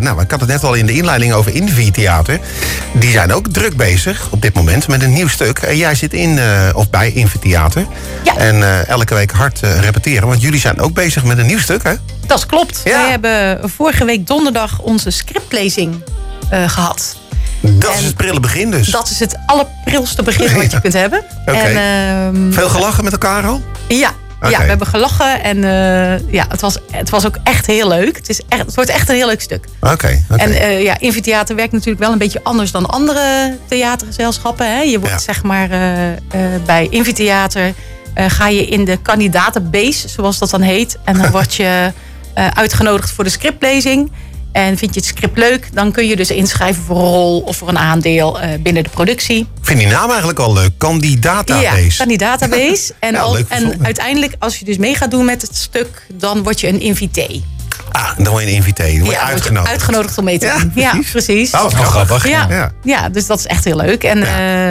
ik had het net al in de inleiding over Invi-theater. Die zijn ook druk bezig op dit moment met een nieuw stuk. En jij zit bij Invi-theater. Ja. En elke week hard repeteren. Want jullie zijn ook bezig met een nieuw stuk, hè? Dat klopt. Ja. Wij hebben vorige week donderdag onze scriptlezing gehad. Dat is het prille begin dus. Dat is het allerprilste begin wat je kunt hebben. Oké. En, Veel gelachen met elkaar al? Ja. Oké. Ja, we hebben gelachen en het was ook echt heel leuk. Het wordt echt een heel leuk stuk. Oké. En Invi-theater werkt natuurlijk wel een beetje anders dan andere theatergezelschappen. Hè? Je wordt zeg maar bij Invi-theater ga je in de kandidatenbase, zoals dat dan heet. En dan word je uitgenodigd voor de scriptlezing. En vind je het script leuk, dan kun je dus inschrijven voor een rol of voor een aandeel binnen de productie. Ik vind die naam eigenlijk al leuk. Kandidatabase. Ja, kandidatabase. En uiteindelijk, als je dus mee gaat doen met het stuk, dan word je een invitee. Dan word je een invitee. Dan word je uitgenodigd. Word je uitgenodigd om mee te doen. Ja, precies. Oh, wat grappig. Ja, dus dat is echt heel leuk. En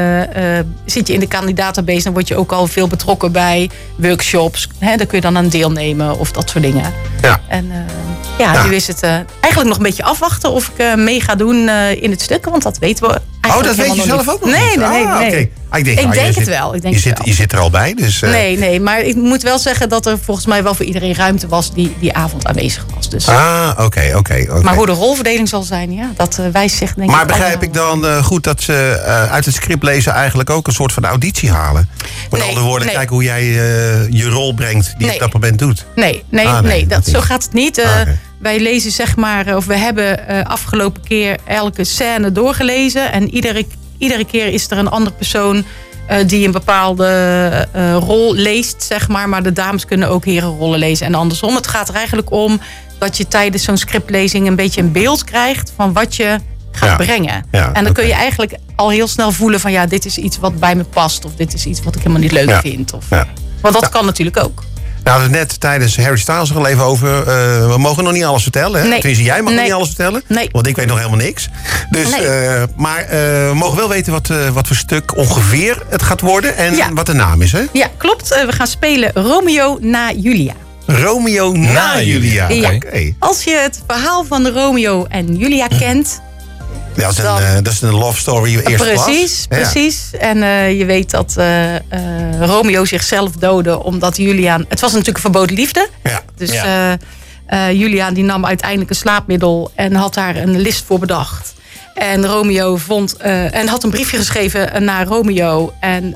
zit je in de kandidatabase, dan word je ook al veel betrokken bij workshops. Daar kun je dan aan deelnemen of dat soort dingen. Ja. En nu is het eigenlijk nog een beetje afwachten of ik mee ga doen in het stuk. Want dat weten we eigenlijk dat weet je zelf ook nog niet? Nee. Okay. Ik denk het wel. Je zit er al bij, dus... Nee, maar ik moet wel zeggen dat er volgens mij wel voor iedereen ruimte was die avond aanwezig was. Dus. Oké. Maar hoe de rolverdeling zal zijn, dat wijst zich denk ik. Maar begrijp ik dan goed dat ze uit het script lezen eigenlijk ook een soort van auditie halen? Met andere woorden, kijken hoe jij je rol brengt die je op dat moment doet. Nee, zo gaat het niet. Wij lezen zeg maar, of we hebben afgelopen keer elke scène doorgelezen. En iedere keer is er een andere persoon die een bepaalde rol leest, zeg maar. Maar de dames kunnen ook herenrollen lezen en andersom. Het gaat er eigenlijk om dat je tijdens zo'n scriptlezing een beetje een beeld krijgt van wat je gaat brengen. Ja, en dan kun je eigenlijk al heel snel voelen van dit is iets wat bij me past. Of dit is iets wat ik helemaal niet leuk vind. Want dat kan natuurlijk ook. Nou, we hadden het net tijdens Harry Styles er al even over. We mogen nog niet alles vertellen. Hè? Nee. Tenminste, jij mag nog niet alles vertellen. Nee. Want ik weet nog helemaal niks. Dus, maar we mogen wel weten wat voor stuk ongeveer het gaat worden. En wat de naam is, hè? Ja, klopt. We gaan spelen Romeo na Julia. Romeo na Julia. Ja. Okay. Als je het verhaal van Romeo en Julia kent... Ja, dat is een love story eerste klas. Precies. En je weet dat Romeo zichzelf doodde omdat Juliaan... Het was natuurlijk een verboden liefde. Ja. Dus Juliaan die nam uiteindelijk een slaapmiddel en had daar een list voor bedacht. En Romeo had een briefje geschreven naar Romeo. En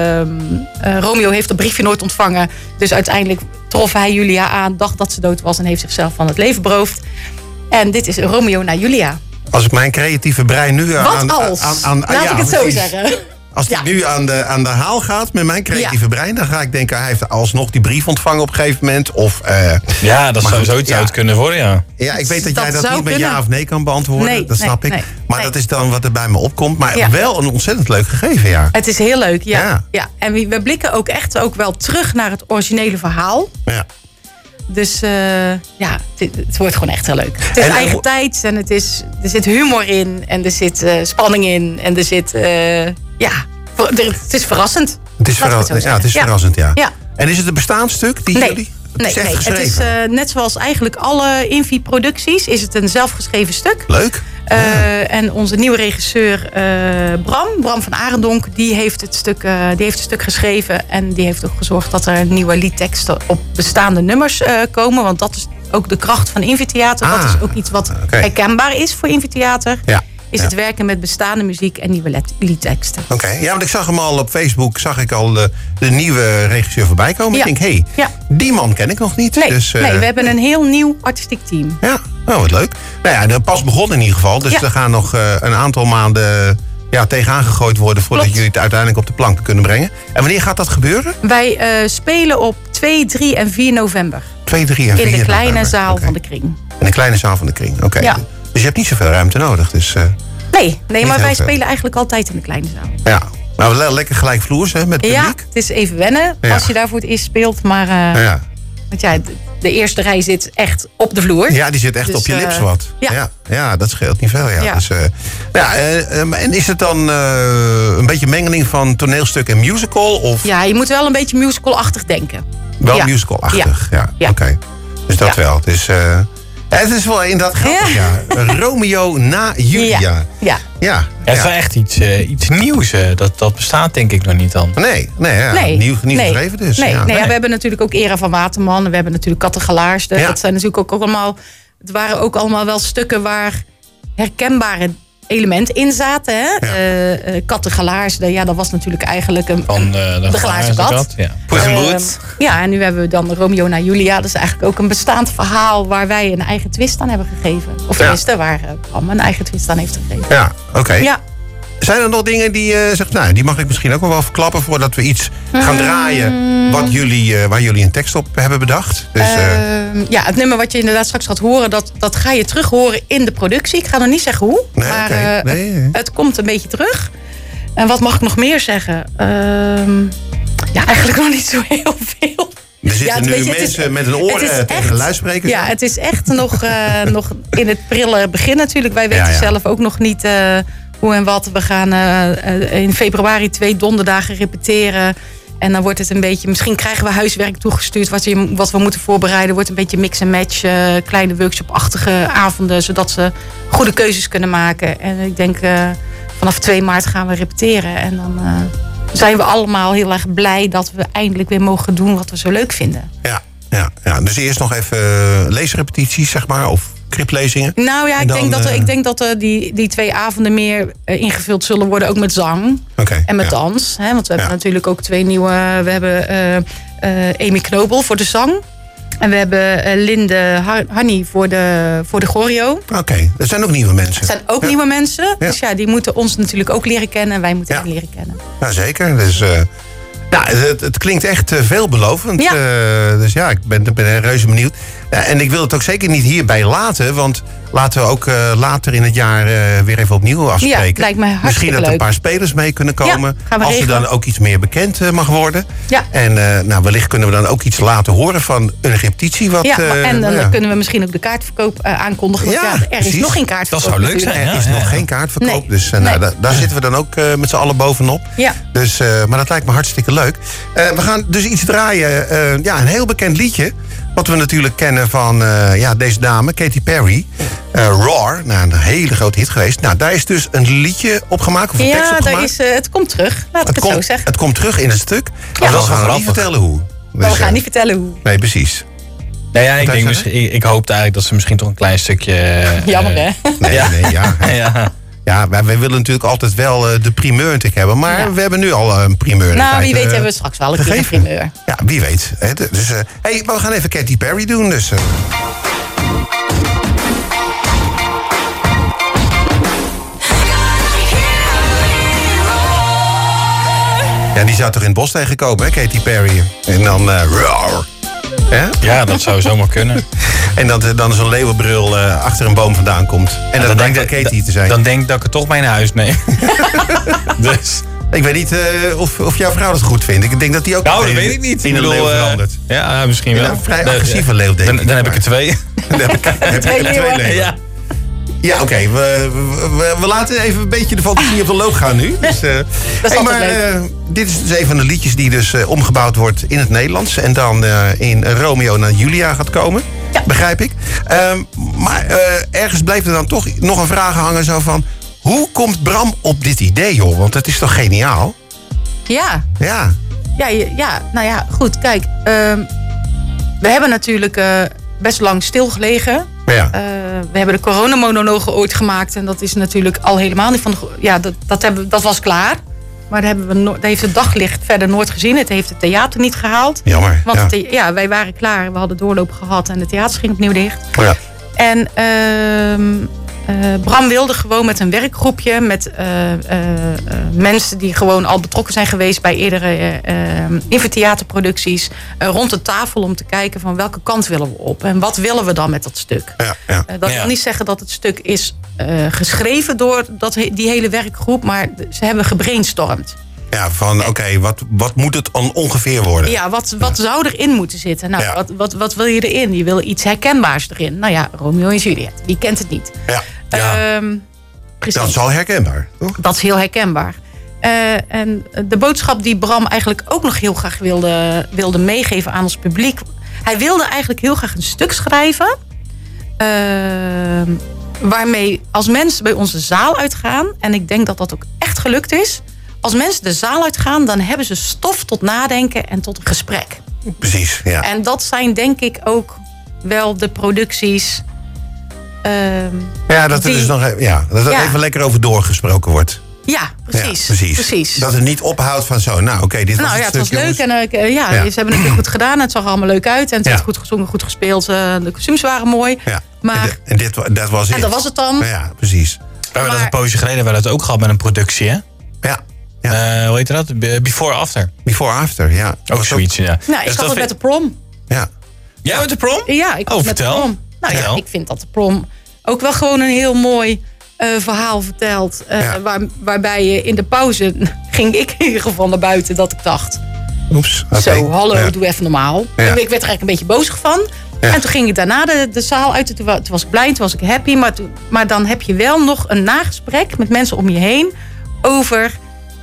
Romeo heeft dat briefje nooit ontvangen. Dus uiteindelijk trof hij Julia aan, dacht dat ze dood was en heeft zichzelf van het leven beroofd. En dit is Romeo na Julia. Als ik mijn creatieve brein nu Laat ik het zo zeggen. Als het nu aan de haal gaat met mijn creatieve brein... dan ga ik denken, hij heeft alsnog die brief ontvangen op een gegeven moment. Of, dat zou zoiets zou het kunnen worden, ja. Ja, ik weet dat jij dat niet met kunnen. ja of nee kan beantwoorden. Nee, dat snap ik. Nee. Maar dat is dan wat er bij me opkomt. Maar wel een ontzettend leuk gegeven, ja. Het is heel leuk, ja. En we blikken ook echt wel terug naar het originele verhaal. Ja. Dus het wordt gewoon echt heel leuk. Het is eigen tijd en er zit humor in. En er zit spanning in. En er zit... het is verrassend. Het is verrassend, ja. En is het een bestaand stuk? Nee. Het is net zoals eigenlijk alle Invi-producties... is het een zelfgeschreven stuk. Leuk. En onze nieuwe regisseur Bram van Arendonk... die heeft het stuk geschreven. En die heeft ook gezorgd dat er nieuwe liedteksten op bestaande nummers komen. Want dat is ook de kracht van Invi-theater. Dat is ook iets wat herkenbaar is voor Invi-theater. Ja. Is het werken met bestaande muziek en nieuwe liedteksten. Oké, ja, want ik zag hem al op Facebook, de nieuwe regisseur voorbij komen. Ik denk, die man ken ik nog niet. Nee, dus, we hebben een heel nieuw artistiek team. Ja, wat leuk. Nou ja, pas begonnen in ieder geval. Dus er gaan nog een aantal maanden tegenaan gegooid worden... voordat jullie het uiteindelijk op de planken kunnen brengen. En wanneer gaat dat gebeuren? Wij spelen op 2, 3 en 4 november. 2, 3 en 4 in de kleine zaal van de Kring. In de kleine zaal van de Kring, oké. Ja. Dus je hebt niet zoveel ruimte nodig. Dus, nee, maar wij spelen eigenlijk altijd in de kleine zaal. Ja, maar lekker gelijkvloers met publiek. Ja, het is even wennen als je daar voor het eerst speelt. Maar want de eerste rij zit echt op de vloer. Ja, die zit echt op je lips wat. Ja, dat scheelt niet veel. Ja. Dus, en is het dan een beetje mengeling van toneelstuk en musical? Of? Ja, je moet wel een beetje musical-achtig denken. Wel musical-achtig, ja. Oké. Dus dat wel. Dus, Het is wel inderdaad grappig, Romeo na Julia. Ja. Het is wel echt iets nieuws. Dat bestaat denk ik nog niet dan. Nee. Nieuw geschreven dus. Nee, we hebben natuurlijk ook Era van Waterman. We hebben natuurlijk Kattegelaars. Dat zijn natuurlijk ook allemaal... Het waren ook allemaal wel stukken waar herkenbare elementen in zaten. Hè? Kattegelaars, dat was natuurlijk eigenlijk de glazen kat. Poes en Boet. En nu hebben we dan Romeo na Julia. Dat is eigenlijk ook een bestaand verhaal waar wij een eigen twist aan hebben gegeven. Of tenminste, waar Bram een eigen twist aan heeft gegeven. Ja, oké. Ja. Zijn er nog dingen die zegt, die mag ik misschien ook wel verklappen voordat we iets gaan draaien waar jullie een tekst op hebben bedacht? Dus, het nummer wat je inderdaad straks gaat horen, dat ga je terug horen in de productie. Ik ga nog niet zeggen hoe, maar het komt een beetje terug. En wat mag ik nog meer zeggen? Eigenlijk nog niet zo heel veel. Er zitten nu mensen met een oor tegen de luidsprekers. Ja, het is echt nog in het prille begin natuurlijk. Wij weten zelf ook nog niet... hoe en wat. We gaan in februari 2 donderdagen repeteren. En dan wordt het een beetje... Misschien krijgen we huiswerk toegestuurd wat we moeten voorbereiden. Wordt een beetje mix en match. Kleine workshop-achtige avonden. Zodat ze goede keuzes kunnen maken. En ik denk vanaf 2 maart gaan we repeteren. En dan zijn we allemaal heel erg blij dat we eindelijk weer mogen doen wat we zo leuk vinden. Ja. Dus eerst nog even leesrepetities, zeg maar. Of scriptlezingen. Nou ja, ik denk dat die 2 avonden meer ingevuld zullen worden. Ook met zang en met dans. Hè? Want we hebben natuurlijk ook 2 nieuwe... We hebben Amy Knobel voor de zang. En we hebben Linde Hanni voor de choreo. Oké, dat zijn ook nieuwe mensen. Dat zijn ook nieuwe mensen. Ja. Dus die moeten ons natuurlijk ook leren kennen. En wij moeten hen leren kennen. Ja, zeker. Dus... het klinkt echt veelbelovend. Dus ik ben reuze benieuwd. En ik wil het ook zeker niet hierbij laten. Want laten we ook later in het jaar weer even opnieuw afspreken. Ja, lijkt mij hartstikke Misschien dat er leuk. een paar spelers mee kunnen komen. Gaan we als regelen. er dan ook iets meer bekend mag worden. Ja. En wellicht kunnen we dan ook iets laten horen van een repetitie. En dan kunnen we misschien ook de kaartverkoop aankondigen. Want er is nog geen kaartverkoop. Dat zou leuk zijn. Er is nog geen kaartverkoop. Nee. Dus daar zitten we dan ook met z'n allen bovenop. Ja. Dus, maar dat lijkt me hartstikke leuk. We gaan dus iets draaien. Een heel bekend liedje. Wat we natuurlijk kennen van deze dame, Katy Perry. Roar, een hele grote hit geweest. Nou, daar is dus een liedje opgemaakt. Of een tekst opgemaakt. Het komt terug. Laat ik het zo zeggen. Het komt terug in het stuk. Maar we gaan niet vertellen hoe. Dus, we gaan niet vertellen hoe. Nee, precies. Nou ja, ik hoopte eigenlijk dat ze misschien toch een klein stukje... Jammer, hè? Ja, wij willen natuurlijk altijd wel de primeur natuurlijk hebben. Maar we hebben nu al een primeur. Wie weet hebben we straks wel een keer een primeur. Ja, wie weet. Dus, we gaan even Katy Perry doen. Dus, Ja, die zou toch in het bos tegenkomen, hè, Katy Perry? En dan roar. Ja, dat zou zomaar kunnen. En dat dan zo'n leeuwenbrul achter een boom vandaan komt. En dan denkt dat Katy te zijn. Dan denk ik dat ik het toch mee naar huis neem. Dus... Ik weet niet of jouw vrouw dat goed vindt. Ik denk dat die ook dat weet ik niet. In een leeuw verandert. Ja, misschien wel. Een vrij agressieve leeuw, denk ik. Dan heb ik er 2. Dan heb ik er 2 leeuwen. Ja, oké. We laten even een beetje de fantasie op de loop gaan nu. Dus, dit is dus een van de liedjes die dus omgebouwd wordt in het Nederlands. En dan in Romeo naar Julia gaat komen. Ja. Begrijp ik. Maar ergens blijft er dan toch nog een vraag hangen zo van... Hoe komt Bram op dit idee, joh? Want het is toch geniaal? Ja. Nou ja, goed. Kijk, we hebben natuurlijk best lang stilgelegen. Ja. We hebben de coronamonologen ooit gemaakt. En dat is natuurlijk al helemaal niet van... Dat was klaar. Maar dat heeft het daglicht verder nooit gezien. Het heeft het theater niet gehaald. Jammer. Want wij waren klaar. We hadden doorloop gehad. En het theater ging opnieuw dicht. Ja. En... Bram wilde gewoon met een werkgroepje... met mensen die gewoon al betrokken zijn geweest... bij eerdere theaterproducties... rond de tafel om te kijken van welke kant willen we op... en wat willen we dan met dat stuk. Dat wil niet zeggen dat het stuk is geschreven door die hele werkgroep... maar ze hebben gebrainstormd. Ja, van oké, wat moet het ongeveer worden? Ja, wat zou erin moeten zitten? Nou, wat wil je erin? Je wil iets herkenbaars erin. Nou ja, Romeo en Juliet. Wie kent het niet? Dat is al herkenbaar, toch? Dat is heel herkenbaar. En de boodschap die Bram eigenlijk ook nog heel graag wilde meegeven aan ons publiek... Hij wilde eigenlijk heel graag een stuk schrijven... waarmee als mensen bij onze zaal uitgaan... en ik denk dat dat ook echt gelukt is... als mensen de zaal uitgaan, dan hebben ze stof tot nadenken en tot een gesprek. Precies, ja. En dat zijn denk ik ook wel de producties... dat er dus nog even lekker over doorgesproken wordt. Ja, precies. Ja, precies. Dat het niet ophoudt van zo, dit was het was leuk. En ze hebben het goed gedaan. Het zag er allemaal leuk uit. En het werd goed gezongen, goed gespeeld. De kostuums waren mooi. Ja. Maar, dat was het. En dat was het dan. Ja, precies. We hebben dat een poosje geleden wel het ook gehad met een productie, hè? Ja. Hoe heet dat? Before After. Before After, ja. Ook zoiets, ja. Nou, ik had het met de prom. Ja. Jij met de prom? Ja, ik had met de prom. Nou ja, ik vind dat de prom ook wel gewoon een heel mooi verhaal vertelt. Waarbij je in de pauze ging ik in ieder geval naar buiten dat ik dacht... Oeps, zo, hallo, doe even normaal. Ja. Ik werd er eigenlijk een beetje boos van. Ja. En toen ging ik daarna de zaal uit. Toen was ik blij, toen was ik happy. Maar dan heb je wel nog een nagesprek met mensen om je heen... over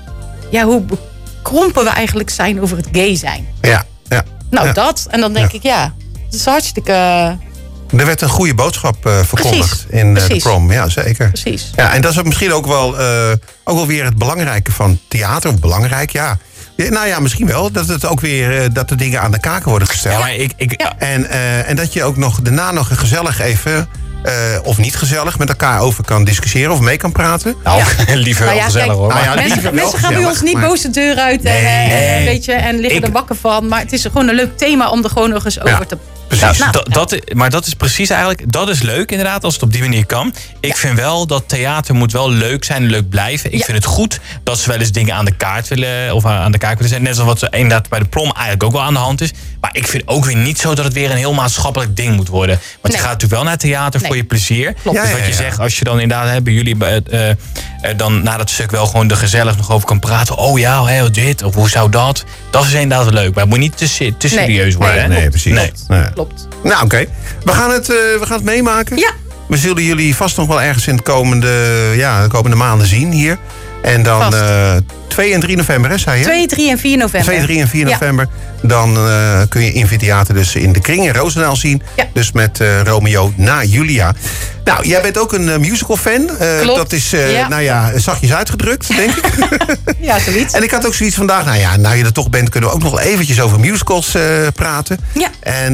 hoe bekrompen we eigenlijk zijn over het gay zijn. Ja. Dat. En dan denk ik, het is hartstikke... Er werd een goede boodschap verkondigd in de prom. Ja, zeker. Precies. Ja, en dat is misschien ook wel weer het belangrijke van theater. Of belangrijk, ja. Nou ja, misschien wel. Dat het ook weer dat de dingen aan de kaken worden gesteld. Ja, maar en dat je ook daarna nog gezellig even... of niet gezellig met elkaar over kan discussiëren of mee kan praten. Liever wel gezellig hoor. Mensen gaan bij ons niet boos de deur uit en liggen er wakker van. Maar het is gewoon een leuk thema om er gewoon nog eens over te... Precies. Maar dat is precies eigenlijk... Dat is leuk inderdaad, als het op die manier kan. Ik vind wel dat theater moet wel leuk zijn en leuk blijven. Ik vind het goed dat ze wel eens dingen aan de kaart willen... of aan de kaart willen zetten. Net zoals wat ze inderdaad bij de prom eigenlijk ook wel aan de hand is. Maar ik vind ook weer niet zo dat het weer een heel maatschappelijk ding moet worden. Want je gaat natuurlijk wel naar theater voor je plezier. Klopt. Dus wat je zegt, als je dan inderdaad bij jullie... dan na dat stuk wel gewoon er gezellig nog over kan praten. Oh ja, dit, of hoe zou dat? Dat is inderdaad leuk. Maar het moet niet te serieus worden. Nee, precies. Nee. Klopt. Nou, oké. We gaan het meemaken. Ja. We zullen jullie vast nog wel ergens in de komende maanden zien hier. En dan 2 en 3 november, hè, zei je? 2, 3 en 4 november. 2, 3 en 4 november. Dan kun je Invitheater dus in de Kring in Roosendaal zien. Ja. Dus met Romeo na Julia. Nou, jij bent ook een musical-fan. Dat is, zachtjes uitgedrukt, denk ik. Ja, zoiets. En ik had ook zoiets vandaag, nou je er toch bent... kunnen we ook nog wel eventjes over musicals praten. Ja. En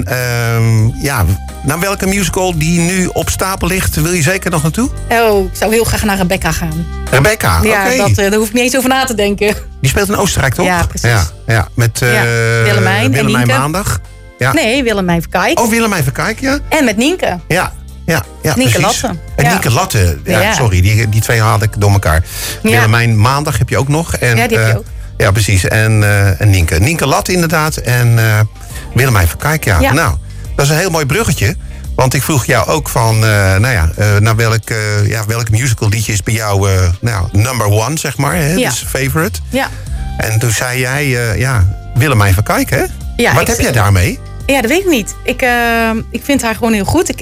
naar welke musical die nu op stapel ligt... wil je zeker nog naartoe? Oh, ik zou heel graag naar Rebecca gaan. Rebecca, oké. Ja, daar hoef ik niet eens over na te denken. Die speelt in Oostenrijk, toch? Ja, precies. Ja, met Willemijn Maandag. Ja. Nee, Willemijn Verkijk. Oh, Willemijn Verkijk, ja. En met Nienke. Ja, Nienke precies. Latte. En Nienke Latte. Ja, sorry, die twee haal ik door elkaar. Ja. Willemijn Maandag heb je ook nog. En, die heb je ook. Ja, precies. En Nienke. Nienke Latte inderdaad. En Willemijn Verkijk, ja. Nou, dat is een heel mooi bruggetje. Want ik vroeg jou ook van, naar welk musical liedje is bij jou number one, zeg maar. Hè? Ja. Dus favorite. Ja. En toen zei jij, Willemijn Verkijk, hè? Ja, wat heb jij daarmee? Ja, dat weet ik niet. Ik vind haar gewoon heel goed.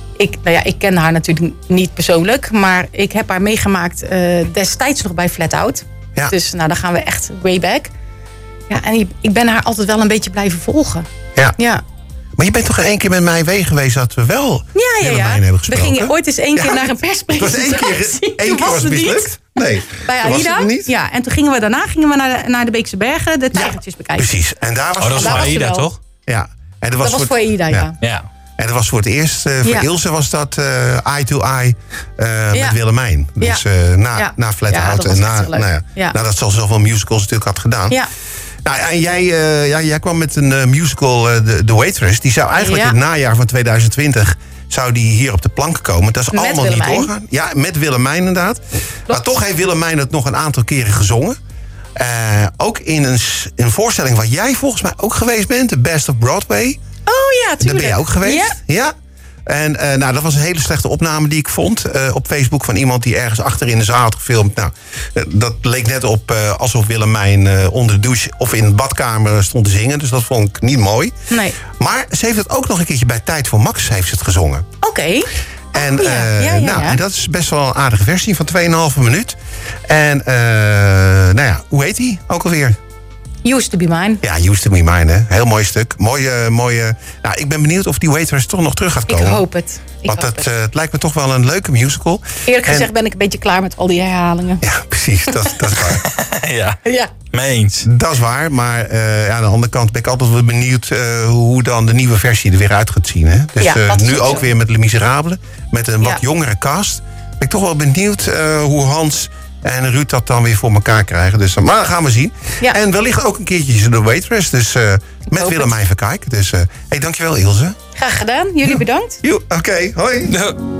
Ik ken haar natuurlijk niet persoonlijk. Maar ik heb haar meegemaakt destijds nog bij Flat Out. Ja. Dus dan gaan we echt way back. Ja, en ik ben haar altijd wel een beetje blijven volgen. Ja. Maar je bent toch 1 keer met mij mee geweest dat we wel Willemijn hebben gesproken? We gingen ooit eens 1 keer naar een perspresentatie. Het was 1 keer was het mislukt? Nee. Bij Aida? Ja, en toen gingen we daarna naar de Beekse Bergen de tijgertjes bekijken. Precies. En daar was dat was voor Aida, toch? Ja. En dat was voor Aida, ja. En dat was voor het eerst, voor Ilse was dat eye to eye met Willemijn. Dus na Flat Out en nadat ze al zoveel musicals natuurlijk had gedaan. Ja. Nou, en jij kwam met een musical, The Waitress. Die zou eigenlijk in het najaar van 2020 zou die hier op de plank komen. Dat is met allemaal Willemijn. niet doorgaan. Ja, met Willemijn inderdaad. Maar toch heeft Willemijn het nog een aantal keren gezongen. Ook in een voorstelling waar jij volgens mij ook geweest bent. The Best of Broadway. Oh ja, tuurlijk. Daar ben je ook geweest. Ja. En dat was een hele slechte opname die ik vond op Facebook van iemand die ergens achter in de zaal had gefilmd. Nou, dat leek net op alsof Willemijn onder de douche of in de badkamer stond te zingen. Dus dat vond ik niet mooi. Nee. Maar ze heeft het ook nog een keertje bij Tijd voor Max heeft ze het gezongen. Oké. En, en dat is best wel een aardige versie van 2,5 minuut. En hoe heet die ook alweer? Used to be mine. Ja, Used to be mine, hè. Heel mooi stuk. Mooie. Nou, ik ben benieuwd of die Waitress toch nog terug gaat komen. Ik hoop het. Want het lijkt me toch wel een leuke musical. Eerlijk gezegd ben ik een beetje klaar met al die herhalingen. Ja, precies. Dat is waar. Ja. Mee eens. Dat is waar. Maar aan de andere kant ben ik altijd wel benieuwd hoe dan de nieuwe versie er weer uit gaat zien. Hè? Dus nu ook weer met Les Miserables. Met een wat jongere cast. Ben ik toch wel benieuwd hoe Hans en Ruud dat dan weer voor elkaar krijgen. Dus, maar dat gaan we zien. Ja. En wellicht ook een keertje The Waitress. Dus met Willemijn Verkijk. Dus dankjewel Ilse. Graag gedaan. Jullie bedankt. Oké, hoi.